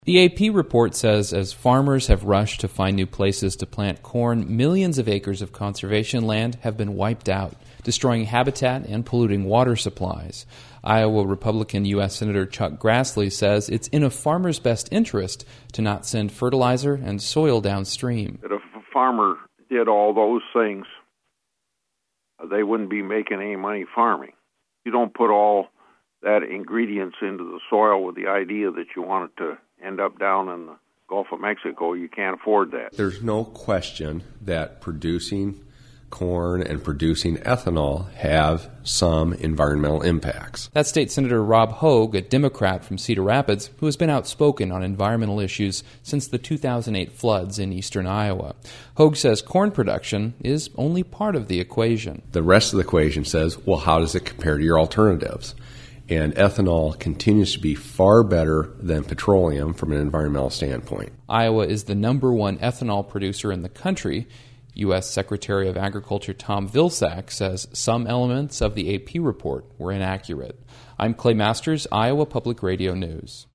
The AP report says as farmers have rushed to find new places to plant corn, millions of acres of conservation land have been wiped out, destroying habitat and polluting water supplies. Iowa Republican U.S. Senator Chuck Grassley says it's in a farmer's best interest to not send fertilizer and soil downstream. That if a farmer did all those things, they wouldn't be making any money farming. You don't put all that ingredients into the soil with the idea that you want it to end up down in the Gulf of Mexico. You can't afford that. There's no question that producing corn and producing ethanol have some environmental impacts. That's State Senator Rob Hogue, a Democrat from Cedar Rapids, who has been outspoken on environmental issues since the 2008 floods in eastern Iowa. Hogue says corn production is only part of the equation. The rest of the equation says, well, how does it compare to your alternatives? And ethanol continues to be far better than petroleum from an environmental standpoint. Iowa is the #1 ethanol producer in the country. U.S. Secretary of Agriculture Tom Vilsack says some elements of the AP report were inaccurate. I'm Clay Masters, Iowa Public Radio News.